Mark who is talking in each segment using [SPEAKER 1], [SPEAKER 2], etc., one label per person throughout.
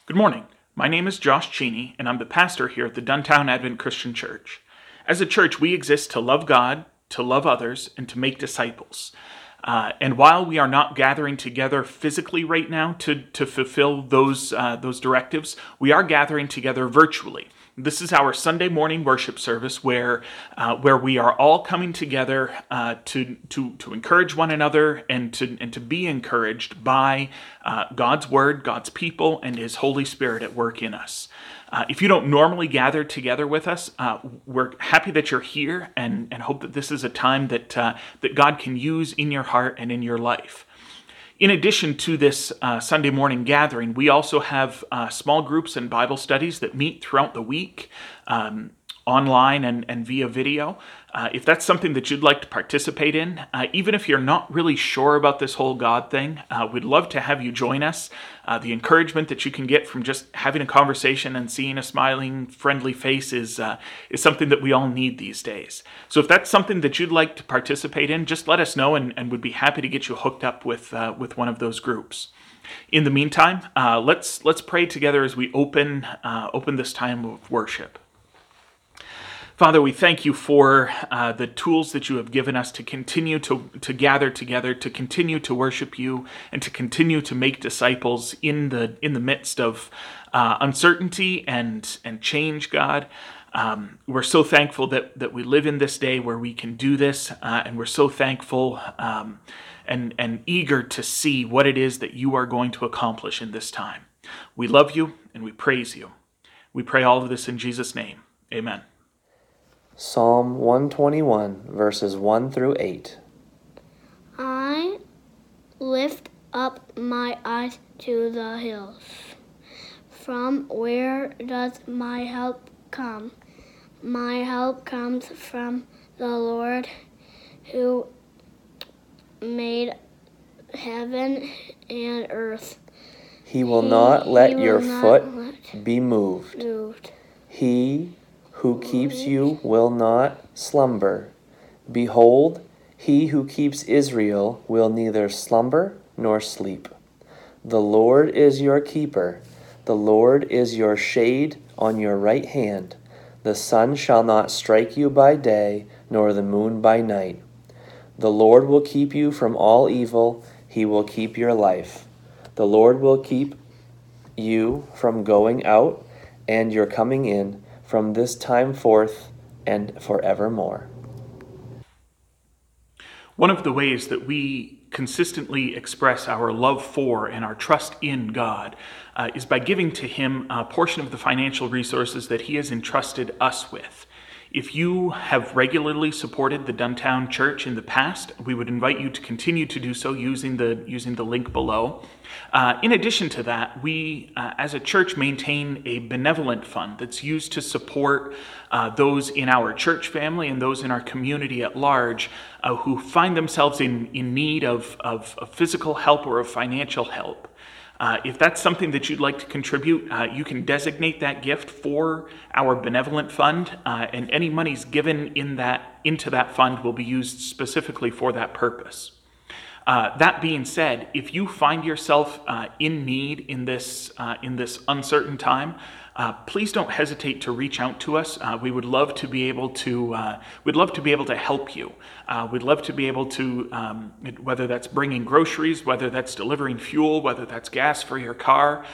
[SPEAKER 1] Good morning. My name is Josh Cheney, and I'm the pastor here at the Duntown Advent Christian Church. As a church, we exist to love God, to love others, and to make disciples. And while we are not gathering together physically right now to fulfill those directives, we are gathering together virtually. This is our Sunday morning worship service where we are all coming together to encourage one another and to be encouraged by God's Word, God's people, and His Holy Spirit at work in us. If you don't normally gather together with us, we're happy that you're here and hope that this is a time that God can use in your heart and in your life. In addition to this Sunday morning gathering, we also have small groups and Bible studies that meet throughout the week, online and via video. If that's something that you'd like to participate in, even if you're not really sure about this whole God thing, we'd love to have you join us. The encouragement that you can get from just having a conversation and seeing a smiling, friendly face is something that we all need these days. So if that's something that you'd like to participate in, just let us know and we'd be happy to get you hooked up with one of those groups. In the meantime, let's pray together as we open this time of worship. Father, we thank you for the tools that you have given us to continue to gather together, to continue to worship you, and to continue to make disciples in the midst of uncertainty and change, God. We're so thankful that we live in this day where we can do this, and we're so thankful and eager to see what it is that you are going to accomplish in this time. We love you and we praise you. We pray all of this in Jesus' name. Amen.
[SPEAKER 2] Psalm 121, verses 1 through 8.
[SPEAKER 3] I lift up my eyes to the hills. From where does my help come? My help comes from the Lord who made heaven and earth.
[SPEAKER 2] He will not let your foot be moved. He who keeps you will not slumber. Behold, he who keeps Israel will neither slumber nor sleep. The Lord is your keeper. The Lord is your shade on your right hand. The sun shall not strike you by day, nor the moon by night. The Lord will keep you from all evil. He will keep your life. The Lord will keep you from going out and your coming in, from this time forth and forevermore.
[SPEAKER 1] One of the ways that we consistently express our love for and our trust in God is by giving to Him a portion of the financial resources that He has entrusted us with. If you have regularly supported the Duntown Church in the past, we would invite you to continue to do so using the link below. In addition to that, we as a church maintain a benevolent fund that's used to support those in our church family and those in our community at large who find themselves in need of physical help or of financial help. If that's something that you'd like to contribute, you can designate that gift for our benevolent fund, and any monies given into that fund will be used specifically for that purpose. That being said, if you find yourself in need in this uncertain time, please don't hesitate to reach out to us. We would love to be able to. We'd love to be able to help you. We'd love to be able to, whether that's bringing groceries, whether that's delivering fuel, whether that's gas for your car.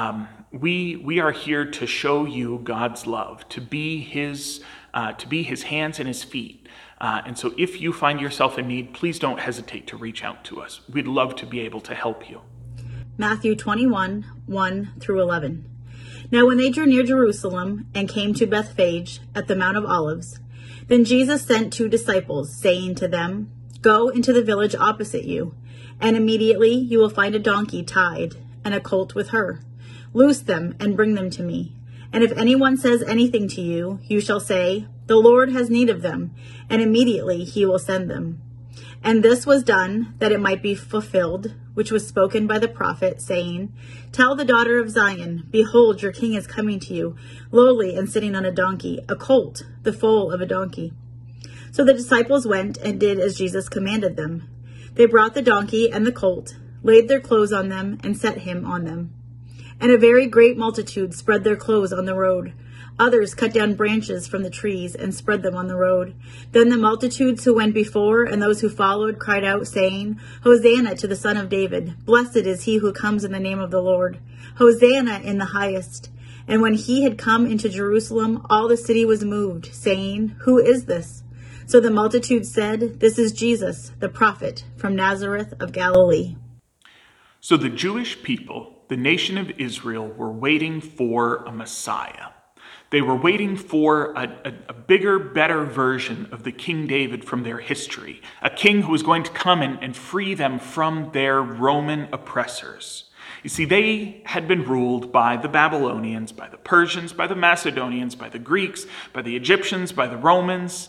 [SPEAKER 1] We are here to show you God's love, to be His hands and His feet. And so if you find yourself in need, please don't hesitate to reach out to us. We'd love to be able to help you.
[SPEAKER 4] Matthew 21, 1 through 11. Now when they drew near Jerusalem and came to Bethphage at the Mount of Olives, then Jesus sent 2 disciples, saying to them, Go into the village opposite you, and immediately you will find a donkey tied, and a colt with her. Loose them and bring them to me. And if anyone says anything to you, you shall say, The Lord has need of them, and immediately He will send them. And this was done, that it might be fulfilled, which was spoken by the prophet, saying, Tell the daughter of Zion, Behold, your king is coming to you, lowly and sitting on a donkey, a colt, the foal of a donkey. So the disciples went and did as Jesus commanded them. They brought the donkey and the colt, laid their clothes on them, and set him on them. And a very great multitude spread their clothes on the road. Others cut down branches from the trees and spread them on the road. Then the multitudes who went before and those who followed cried out, saying, Hosanna to the Son of David. Blessed is he who comes in the name of the Lord. Hosanna in the highest. And when he had come into Jerusalem, all the city was moved, saying, Who is this? So the multitude said, This is Jesus, the prophet, from Nazareth of Galilee.
[SPEAKER 1] So the Jewish people, the nation of Israel, were waiting for a Messiah. They were waiting for a bigger, better version of the King David from their history, a king who was going to come and free them from their Roman oppressors. You see, they had been ruled by the Babylonians, by the Persians, by the Macedonians, by the Greeks, by the Egyptians, by the Romans.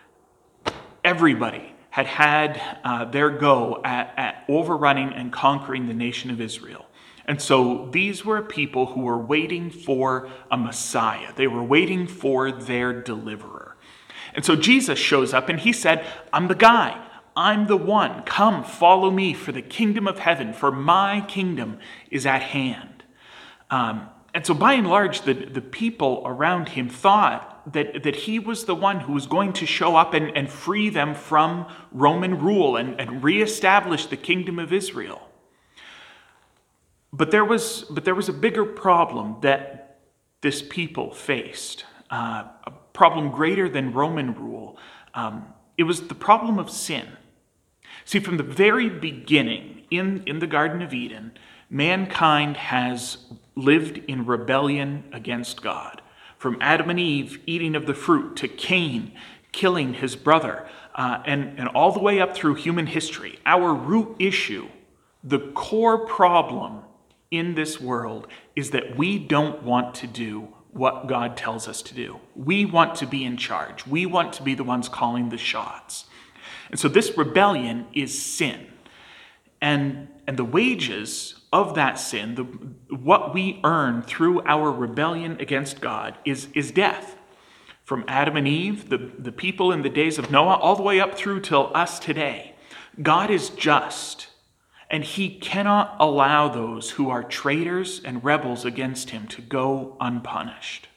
[SPEAKER 1] Everybody had their go at overrunning and conquering the nation of Israel. And so these were people who were waiting for a Messiah. They were waiting for their deliverer. And so Jesus shows up and he said, I'm the guy. I'm the one. Come, follow me for the kingdom of heaven, for my kingdom is at hand. And so by and large, the people around him thought that he was the one who was going to show up and free them from Roman rule and reestablish the kingdom of Israel. But there was a bigger problem that this people faced, a problem greater than Roman rule. It was the problem of sin. See, from the very beginning in the Garden of Eden, mankind has lived in rebellion against God. From Adam and Eve eating of the fruit to Cain killing his brother, and all the way up through human history, our root issue, the core problem in this world is that we don't want to do what God tells us to do. We want to be in charge. We want to be the ones calling the shots. And so this rebellion is sin. And the wages of that sin, what we earn through our rebellion against God is death. From Adam and Eve, the people in the days of Noah, all the way up through till us today. God is just, and he cannot allow those who are traitors and rebels against him to go unpunished.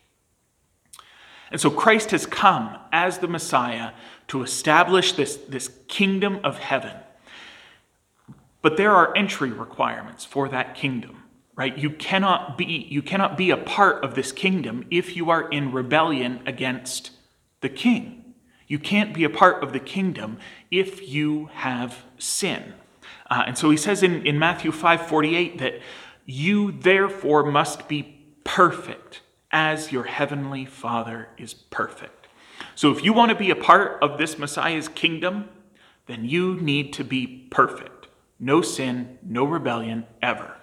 [SPEAKER 1] And so Christ has come as the Messiah to establish this kingdom of heaven. But there are entry requirements for that kingdom, right? You cannot be a part of this kingdom if you are in rebellion against the king. You can't be a part of the kingdom if you have sin. And so he says in Matthew 5:48 that you therefore must be perfect as your heavenly Father is perfect. So if you want to be a part of this Messiah's kingdom, then you need to be perfect. No sin, no rebellion, ever.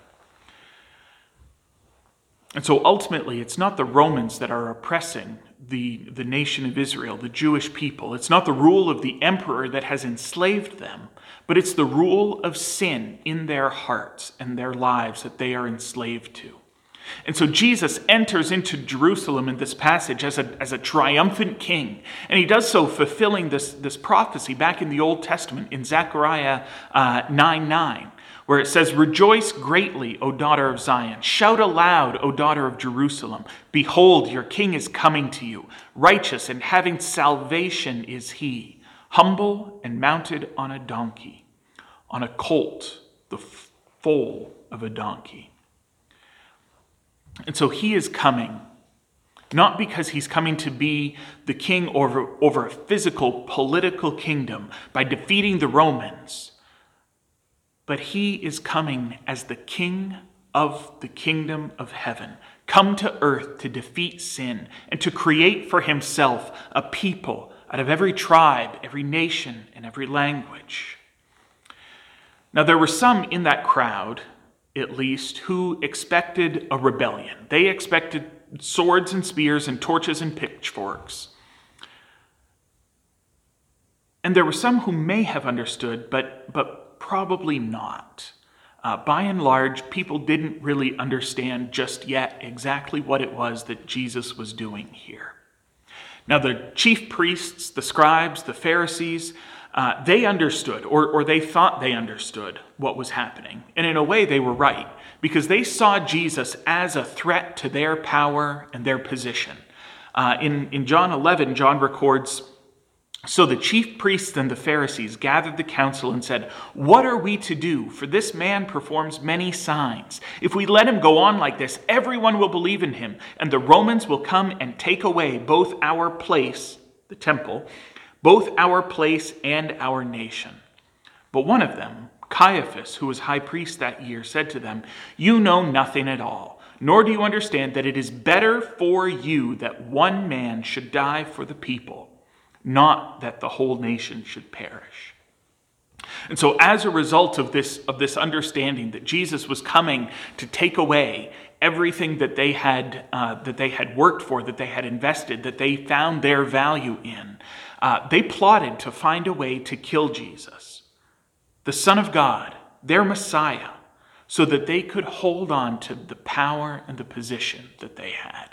[SPEAKER 1] And so ultimately, it's not the Romans that are oppressing the nation of Israel, the Jewish people. It's not the rule of the emperor that has enslaved them, but it's the rule of sin in their hearts and their lives that they are enslaved to. And so Jesus enters into Jerusalem in this passage as a triumphant king. And he does so fulfilling this prophecy back in the Old Testament in Zechariah 9:9, where it says, Rejoice greatly, O daughter of Zion. Shout aloud, O daughter of Jerusalem. Behold, your king is coming to you. Righteous and having salvation is he. Humble and mounted on a donkey, on a colt, the foal of a donkey. And so he is coming, not because he's coming to be the king over a physical, political kingdom by defeating the Romans, but he is coming as the king of the kingdom of heaven, come to earth to defeat sin and to create for himself a people out of every tribe, every nation, and every language. Now there were some in that crowd, at least, who expected a rebellion. They expected swords and spears and torches and pitchforks. And there were some who may have understood, but probably not. By and large, people didn't really understand just yet exactly what it was that Jesus was doing here. Now, the chief priests, the scribes, the Pharisees, they understood, or they thought they understood what was happening. And in a way, they were right. because they saw Jesus as a threat to their power and their position. In John 11, John records, "So the chief priests and the Pharisees gathered the council and said, 'What are we to do? For this man performs many signs. If we let him go on like this, everyone will believe in him, and the Romans will come and take away both our place,'" the temple, "'both our place and our nation.' But one of them, Caiaphas, who was high priest that year, said to them, 'You know nothing at all, nor do you understand that it is better for you that one man should die for the people, not that the whole nation should perish.'" And so as a result of this understanding that Jesus was coming to take away everything that they had worked for, that they had invested, that they found their value in, they plotted to find a way to kill Jesus, the Son of God, their Messiah, so that they could hold on to the power and the position that they had.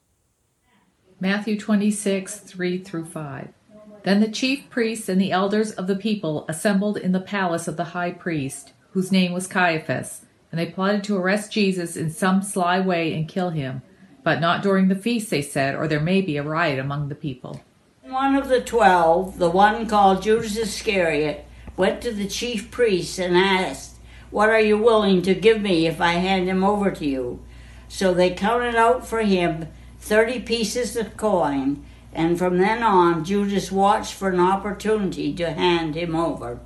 [SPEAKER 5] Matthew 26, 3 through 5. Then the chief priests and the elders of the people assembled in the palace of the high priest, whose name was Caiaphas, and they plotted to arrest Jesus in some sly way and kill him. But not during the feast, they said, or there may be a riot among the people.
[SPEAKER 6] One of the 12, the one called Judas Iscariot, went to the chief priests and asked, "What are you willing to give me if I hand him over to you?" So they counted out for him 30 pieces of coin, and from then on Judas watched for an opportunity to hand him over.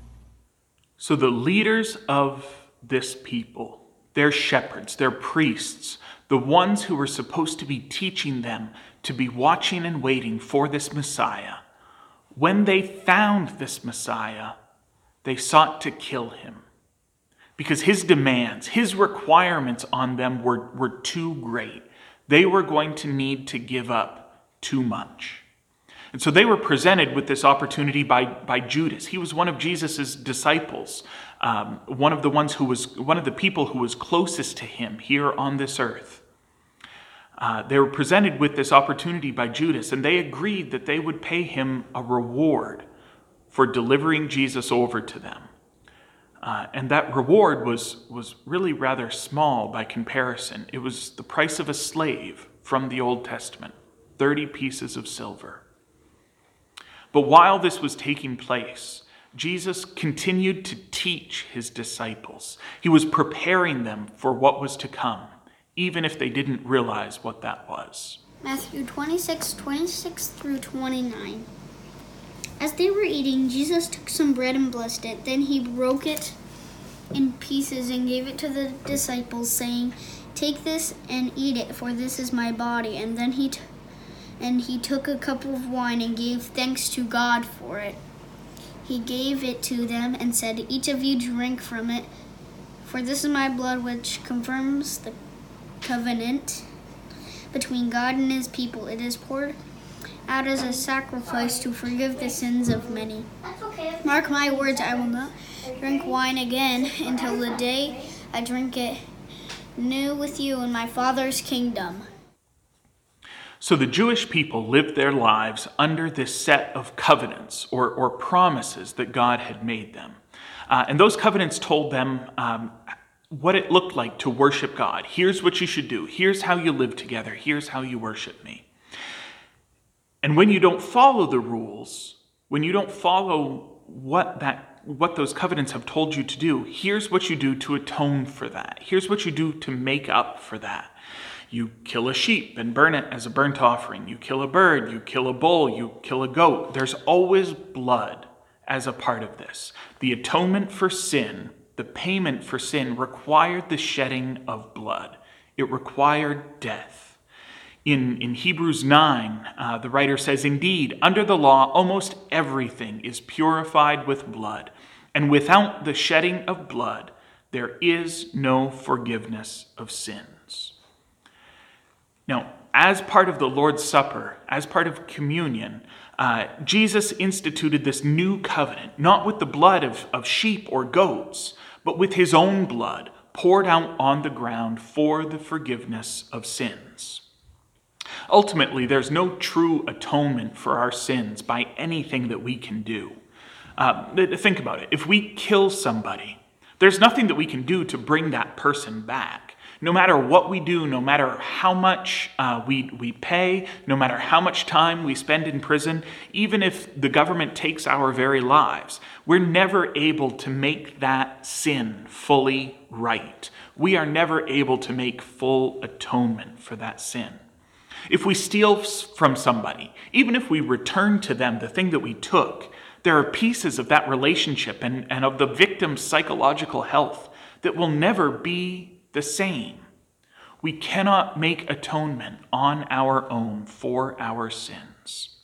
[SPEAKER 1] So the leaders of this people, their shepherds, their priests, the ones who were supposed to be teaching them to be watching and waiting for this Messiah, when they found this Messiah, they sought to kill him because his demands, his requirements on them were too great. They were going to need to give up too much. And so they were presented with this opportunity by Judas. He was one of Jesus's disciples, one of the people who was closest to him here on this earth. They were presented with this opportunity by Judas, and they agreed that they would pay him a reward for delivering Jesus over to them. And that reward was really rather small by comparison. It was the price of a slave from the Old Testament, 30 pieces of silver. But while this was taking place, Jesus continued to teach his disciples. He was preparing them for what was to come, even if they didn't realize what that was.
[SPEAKER 3] Matthew 26 through 29. As they were eating, Jesus took some bread and blessed it. Then he broke it in pieces and gave it to the disciples, saying, "Take this and eat it, for this is my body." And then he took a cup of wine and gave thanks to God for it. He gave it to them and said, "Each of you drink from it, for this is my blood, which confirms the covenant between God and his people. It is poured out as a sacrifice to forgive the sins of many. Mark my words, I will not drink wine again until the day I drink it new with you in my Father's kingdom."
[SPEAKER 1] So the Jewish people lived their lives under this set of covenants or promises that God had made them. And those covenants told them what it looked like to worship God. Here's what you should do. Here's how you live together. Here's how you worship me. And when you don't follow the rules, when you don't follow what those covenants have told you to do, here's what you do to atone for that. Here's what you do to make up for that. You kill a sheep and burn it as a burnt offering. You kill a bird, you kill a bull, you kill a goat. There's always blood as a part of this. The atonement for sin, the payment for sin, required the shedding of blood. It required death. In Hebrews 9, the writer says, "Indeed, under the law, almost everything is purified with blood, and without the shedding of blood, there is no forgiveness of sins." Now, as part of the Lord's Supper, as part of communion, Jesus instituted this new covenant, not with the blood of sheep or goats, but with his own blood poured out on the ground for the forgiveness of sins. Ultimately, there's no true atonement for our sins by anything that we can do. Think about it. If we kill somebody, There's nothing that we can do to bring that person back. No matter what we do, no matter how much we pay, no matter how much time we spend in prison, even if the government takes our very lives, we're never able to make that sin fully right. We are never able to make full atonement for that sin. If we steal from somebody, even if we return to them the thing that we took, there are pieces of that relationship and of the victim's psychological health that will never be the same. We cannot make atonement on our own for our sins.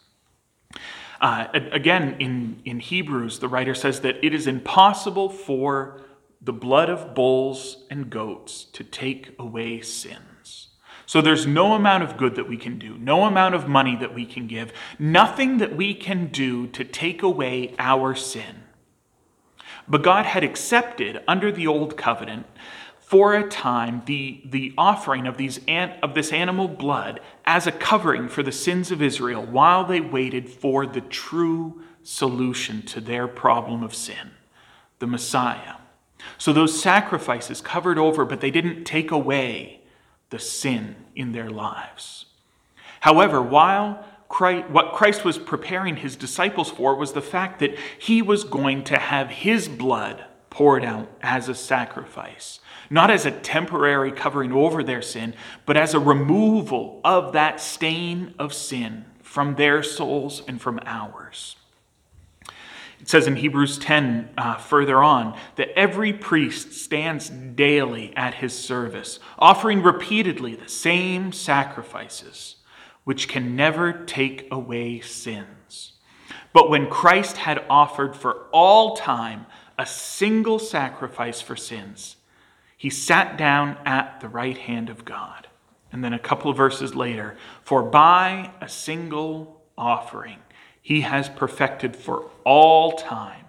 [SPEAKER 1] Again, in Hebrews, the writer says that it is impossible for the blood of bulls and goats to take away sins. So there's no amount of good that we can do, no amount of money that we can give, nothing that we can do to take away our sin. But God had accepted under the old covenant for a time the offering of this animal blood as a covering for the sins of Israel while they waited for the true solution to their problem of sin, the Messiah. So those sacrifices covered over, but they didn't take away the sin in their lives. However, what Christ was preparing his disciples for was the fact that he was going to have his blood poured out as a sacrifice, not as a temporary covering over their sin, but as a removal of that stain of sin from their souls and from ours. It says in Hebrews 10 further on that every priest stands daily at his service, offering repeatedly the same sacrifices, which can never take away sins. But when Christ had offered for all time a single sacrifice for sins, he sat down at the right hand of God. And then a couple of verses later, for by a single offering, he has perfected for all time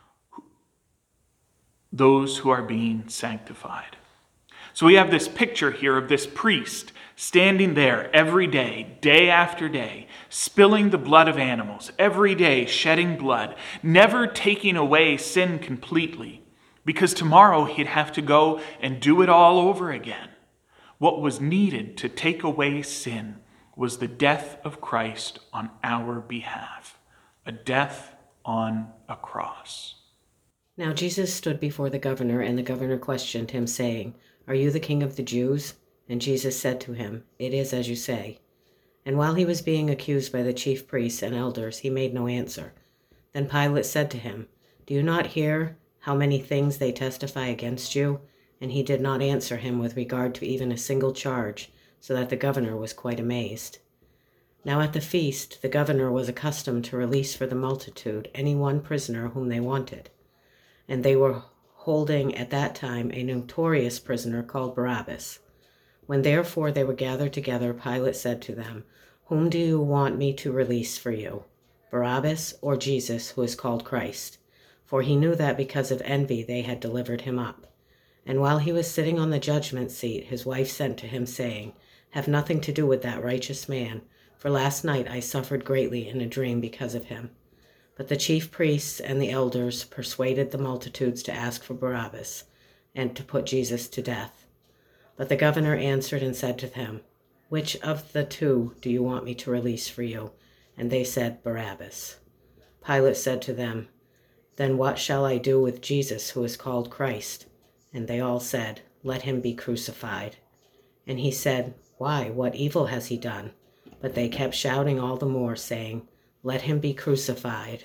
[SPEAKER 1] those who are being sanctified. So we have this picture here of this priest standing there every day, day after day, spilling the blood of animals, every day shedding blood, never taking away sin completely, because tomorrow he'd have to go and do it all over again. What was needed to take away sin was the death of Christ on our behalf, a death on a cross.
[SPEAKER 7] Now Jesus stood before the governor, and the governor questioned him, saying, "Are you the king of the Jews?" And Jesus said to him, "It is as you say." And while he was being accused by the chief priests and elders, he made no answer. Then Pilate said to him, "Do you not hear how many things they testify against you?" And he did not answer him with regard to even a single charge, so that the governor was quite amazed. Now at the feast, the governor was accustomed to release for the multitude any one prisoner whom they wanted. And they were holding at that time a notorious prisoner called Barabbas. When therefore they were gathered together, Pilate said to them, "Whom do you want me to release for you, Barabbas or Jesus, who is called Christ?" For he knew that because of envy they had delivered him up. And while he was sitting on the judgment seat, his wife sent to him, saying, "Have nothing to do with that righteous man, for last night I suffered greatly in a dream because of him." But the chief priests and the elders persuaded the multitudes to ask for Barabbas, and to put Jesus to death. But the governor answered and said to them, "Which of the two do you want me to release for you?" And they said, "Barabbas." Pilate said to them, "Then what shall I do with Jesus, who is called Christ?" And they all said, "Let him be crucified." And he said, "Why, what evil has he done?" But they kept shouting all the more, saying, "Let him be crucified."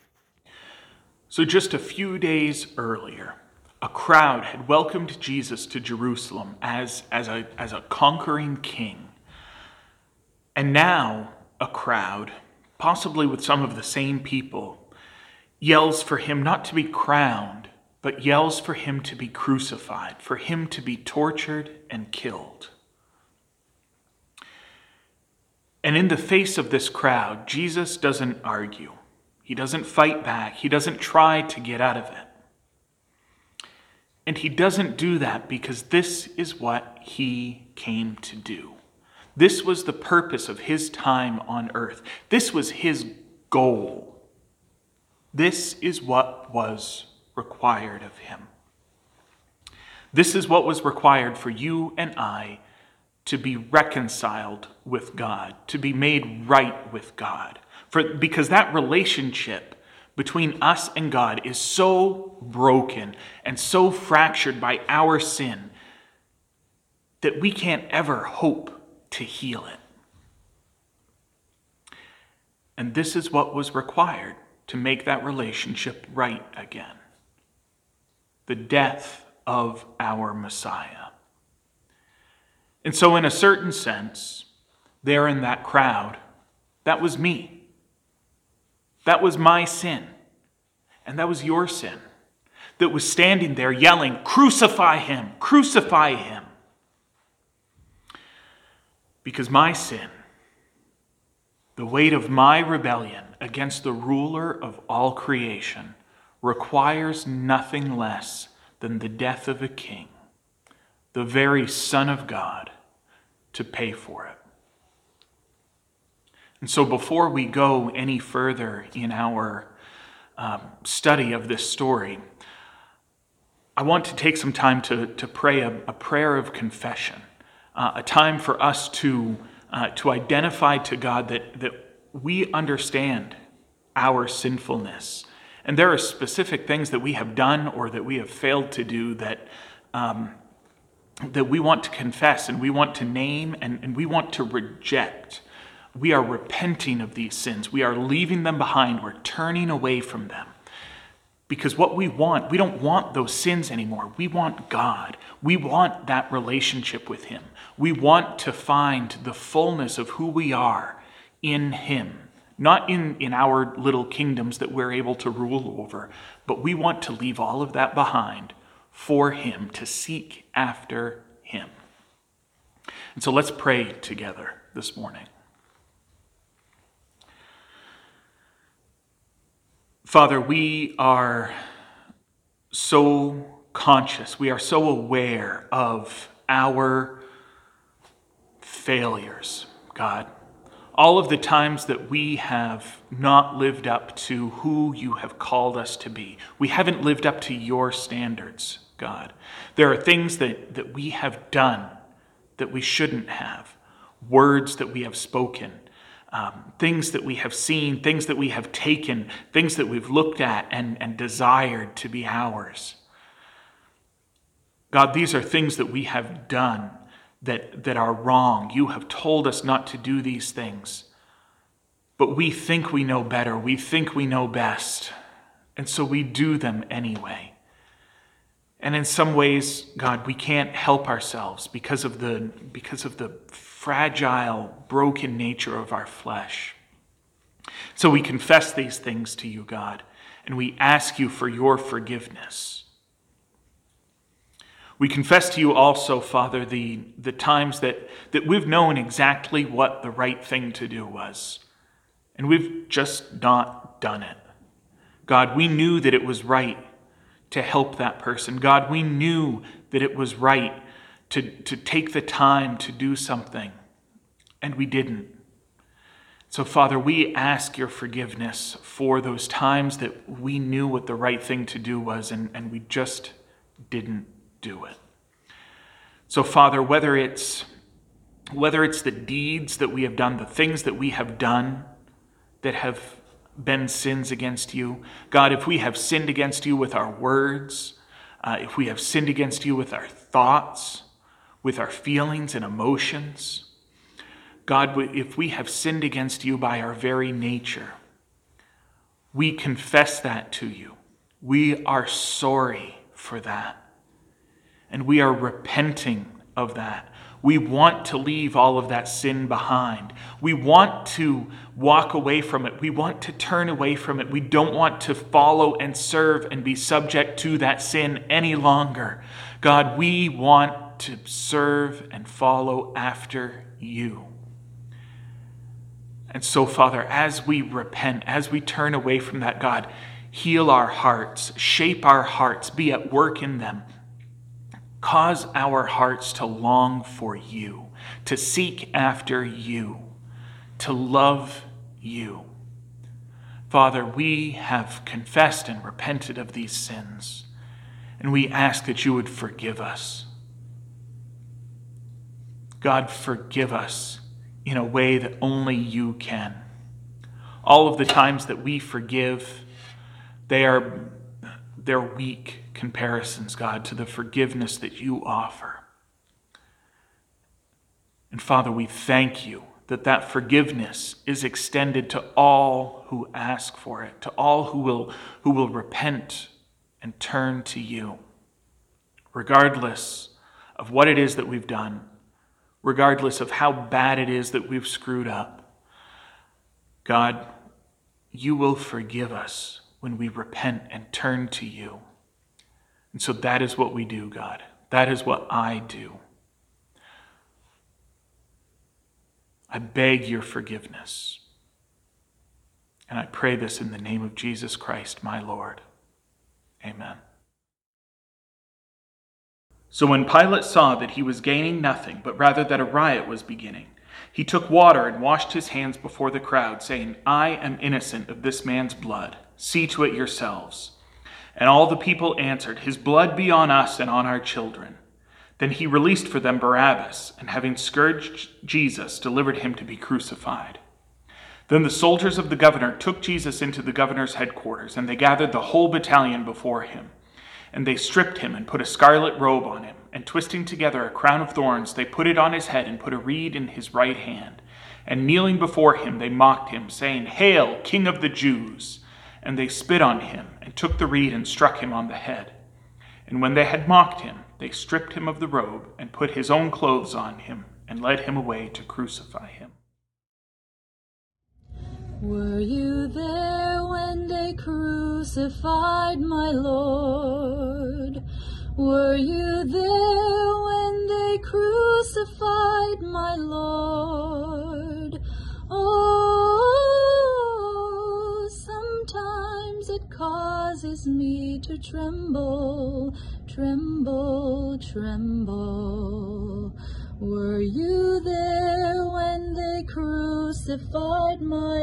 [SPEAKER 1] So just a few days earlier, a crowd had welcomed Jesus to Jerusalem as a conquering king. And now a crowd, possibly with some of the same people, yells for him not to be crowned, but yells for him to be crucified, for him to be tortured and killed. And in the face of this crowd, Jesus doesn't argue. He doesn't fight back. He doesn't try to get out of it. And he doesn't do that because this is what he came to do. This was the purpose of his time on earth. This was his goal. This is what was required of him. This is what was required for you and I to be reconciled with God, to be made right with God. Because that relationship between us and God is so broken and so fractured by our sin that we can't ever hope to heal it. And this is what was required to make that relationship right again. The death of our Messiah. And so in a certain sense, there in that crowd, that was me. That was my sin. And that was your sin. That was standing there yelling, "Crucify him! Crucify him!" Because my sin, the weight of my rebellion against the ruler of all creation, requires nothing less than the death of a king, the very Son of God, to pay for it. And so before we go any further in our study of this story, I want to take some time to pray a prayer of confession, a time for us to identify to God that we understand our sinfulness. And there are specific things that we have done or that we have failed to do that we want to confess and we want to name and we want to reject. We are repenting of these sins. We are leaving them behind. We're turning away from them. Because what we don't want those sins anymore. We want God. We want that relationship with Him. We want to find the fullness of who we are in Him. Not in our little kingdoms that we're able to rule over, but we want to leave all of that behind for Him, to seek after Him. And so let's pray together this morning. Father, we are so conscious, we are so aware of our failures, God. All of the times that we have not lived up to who you have called us to be. We haven't lived up to your standards, God. There are things that we have done that we shouldn't have. Words that we have spoken. Things that we have seen, things that we have taken, things that we've looked at and desired to be ours. God, these are things that we have done that are wrong. You have told us not to do these things, but we think we know better. We think we know best, and so we do them anyway. And in some ways, God, we can't help ourselves because of the fragile, broken nature of our flesh. So we confess these things to you, God, and we ask you for your forgiveness. We confess to you also, Father, the times that we've known exactly what the right thing to do was, and we've just not done it. God, we knew that it was right to help that person. God, we knew that it was right to take the time to do something, and we didn't. So, Father, we ask your forgiveness for those times that we knew what the right thing to do was, and we just didn't do it. So, Father, whether it's the deeds that we have done, the things that we have done that have been sins against you, God, if we have sinned against you with our words, if we have sinned against you with our thoughts, with our feelings and emotions, God, if we have sinned against you by our very nature, we confess that to you. We are sorry for that. And we are repenting of that. We want to leave all of that sin behind. We want to walk away from it. We want to turn away from it. We don't want to follow and serve and be subject to that sin any longer. God, we want to serve and follow after you. And so, Father, as we repent, as we turn away from that, God, heal our hearts, shape our hearts, be at work in them. Cause our hearts to long for you, to seek after you, to love you. Father, we have confessed and repented of these sins, And we ask that you would forgive us. God, forgive us in a way that only you can. All of the times that we forgive, they're weak comparisons, God, to the forgiveness that you offer. And Father, we thank you that that forgiveness is extended to all who ask for it, to all who will repent and turn to you, regardless of what it is that we've done, regardless of how bad it is that we've screwed up. God, you will forgive us when we repent and turn to you. And so that is what we do, God. That is what I do. I beg your forgiveness. And I pray this in the name of Jesus Christ, my Lord. Amen. So when Pilate saw that he was gaining nothing, but rather that a riot was beginning, he took water and washed his hands before the crowd, saying, I am innocent of this man's blood. See to it yourselves. And all the people answered, His blood be on us and on our children. Then he released for them Barabbas, and having scourged Jesus, delivered him to be crucified. Then the soldiers of the governor took Jesus into the governor's headquarters, and they gathered the whole battalion before him. And they stripped him and put a scarlet robe on him, and twisting together a crown of thorns, they put it on his head and put a reed in his right hand. And kneeling before him, they mocked him, saying, Hail, King of the Jews! And they spit on him, and took the reed and struck him on the head. And when they had mocked him, they stripped him of the robe, and put his own clothes on him, and led him away to crucify him.
[SPEAKER 8] Were you there when they crucified my Lord? Were you there when they crucified my Lord? Oh, sometimes it causes me to tremble, tremble, tremble. Were you there when they crucified my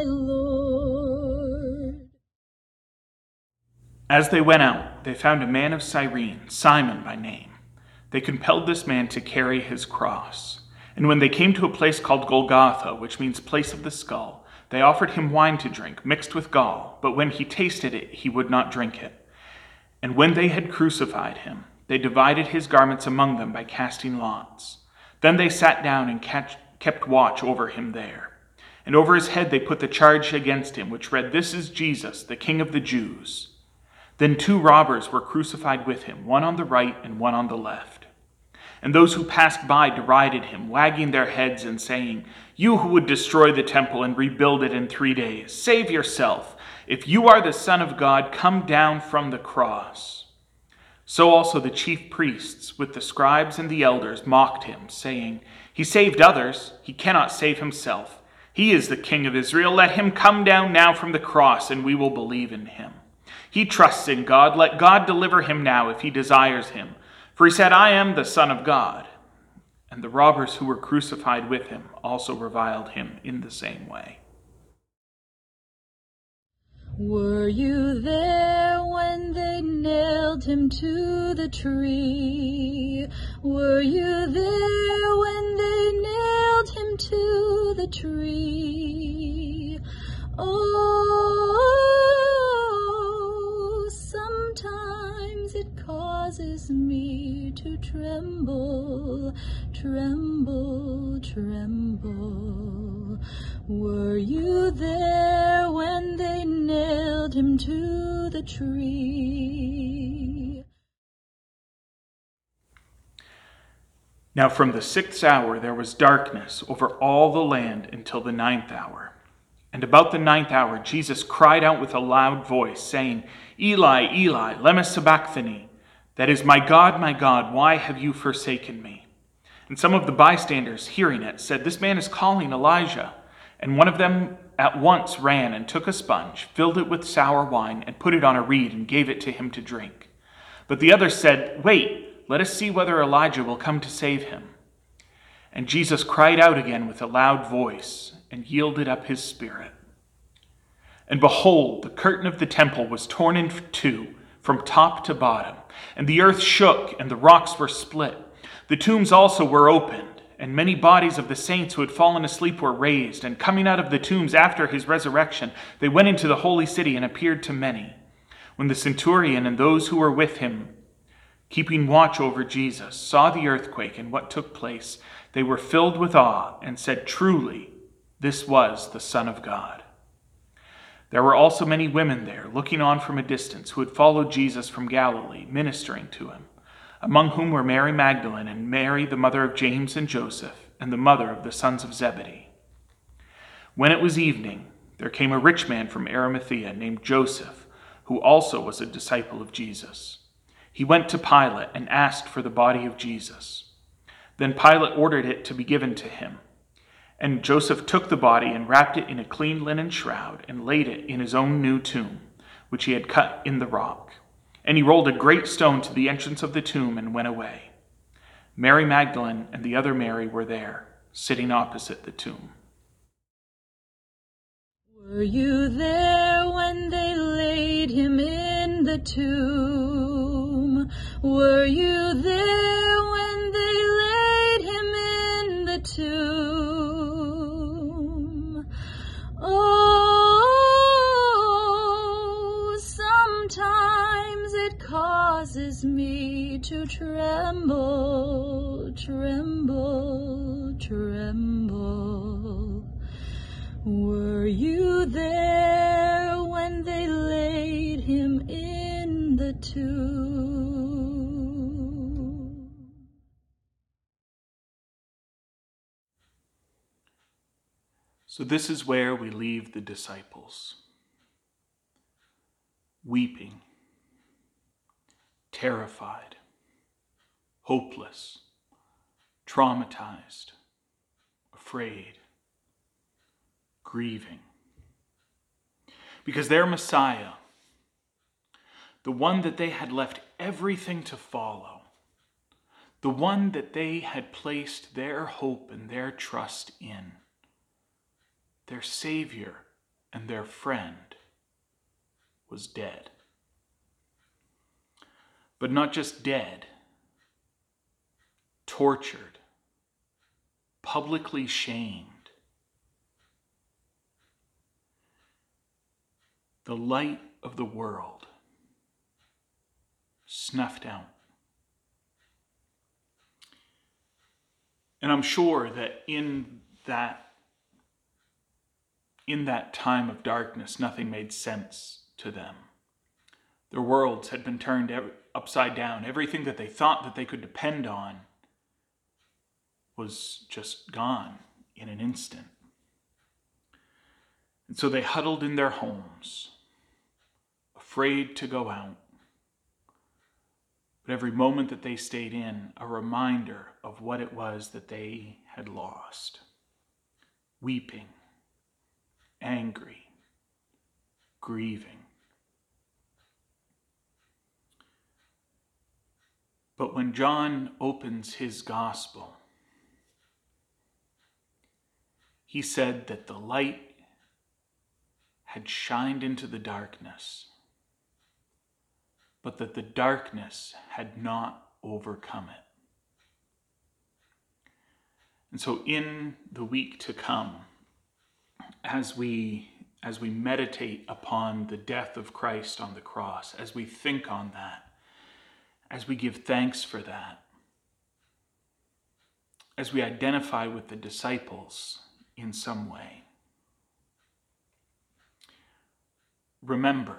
[SPEAKER 8] Lord?
[SPEAKER 1] As they went out, they found a man of Cyrene, Simon by name. They compelled this man to carry his cross. And when they came to a place called Golgotha, which means place of the skull, they offered him wine to drink, mixed with gall. But when he tasted it, he would not drink it. And when they had crucified him, they divided his garments among them by casting lots. Then they sat down and kept watch over him there. And over his head they put the charge against him, which read, This is Jesus, the King of the Jews. Then 2 robbers were crucified with him, one on the right and one on the left. And those who passed by derided him, wagging their heads and saying, You who would destroy the temple and rebuild it in 3 days, save yourself. If you are the Son of God, come down from the cross. So also the chief priests with the scribes and the elders mocked him, saying, He saved others, he cannot save himself. He is the King of Israel. Let him come down now from the cross, and we will believe in him. He trusts in God. Let God deliver him now if he desires him. For he said, I am the Son of God. And the robbers who were crucified with him also reviled him in the same way.
[SPEAKER 8] Were you there when they nailed him to the tree? Were you there when they nailed him to the tree? Oh, sometimes it causes me to tremble, tremble, tremble. Were you there when they nailed him to the tree?
[SPEAKER 1] Now from the 6th hour there was darkness over all the land until the 9th hour. And about the 9th hour Jesus cried out with a loud voice, saying, Eli, Eli, lema sabachthani? That is, my God, why have you forsaken me? And some of the bystanders, hearing it, said, This man is calling Elijah. And one of them at once ran and took a sponge, filled it with sour wine, and put it on a reed and gave it to him to drink. But the others said, Wait, let us see whether Elijah will come to save him. And Jesus cried out again with a loud voice and yielded up his spirit. And behold, the curtain of the temple was torn in 2 from top to bottom, And the earth shook, and the rocks were split. The tombs also were opened, and many bodies of the saints who had fallen asleep were raised. And coming out of the tombs after his resurrection, they went into the holy city and appeared to many. When the centurion and those who were with him, keeping watch over Jesus, saw the earthquake and what took place, they were filled with awe and said, "Truly, this was the Son of God." There were also many women there, looking on from a distance, who had followed Jesus from Galilee, ministering to him, among whom were Mary Magdalene and Mary, the mother of James and Joseph, and the mother of the sons of Zebedee. When it was evening, there came a rich man from Arimathea named Joseph, who also was a disciple of Jesus. He went to Pilate and asked for the body of Jesus. Then Pilate ordered it to be given to him. And Joseph took the body and wrapped it in a clean linen shroud and laid it in his own new tomb, which he had cut in the rock. And he rolled a great stone to the entrance of the tomb and went away. Mary Magdalene and the other Mary were there, sitting opposite the tomb.
[SPEAKER 8] Were you there when they laid him in the tomb? Were you there when they laid him in the tomb? Oh, sometimes it causes me to tremble, tremble, tremble. Were you there when they laid him in the tomb?
[SPEAKER 1] So this is where we leave the disciples, weeping, terrified, hopeless, traumatized, afraid, grieving. Because their Messiah, the one that they had left everything to follow, the one that they had placed their hope and their trust in, their Savior and their friend, was dead. But not just dead, tortured, publicly shamed. The light of the world snuffed out. And I'm sure that in that time of darkness, nothing made sense to them. Their worlds had been turned upside down. Everything that they thought that they could depend on was just gone in an instant. And so they huddled in their homes, afraid to go out. But every moment that they stayed in, a reminder of what it was that they had lost. Weeping, angry, grieving. But when John opens his gospel, he said that the light had shined into the darkness, but that the darkness had not overcome it. And so in the week to come, as we meditate upon the death of Christ on the cross, as we think on that, as we give thanks for that, as we identify with the disciples in some way, remember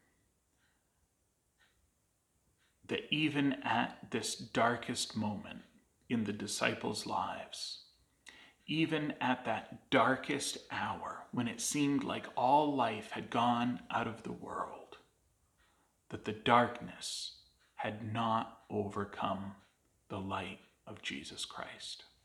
[SPEAKER 1] that even at this darkest moment in the disciples' lives, even at that darkest hour when it seemed like all life had gone out of the world, that the darkness had not overcome the light of Jesus Christ.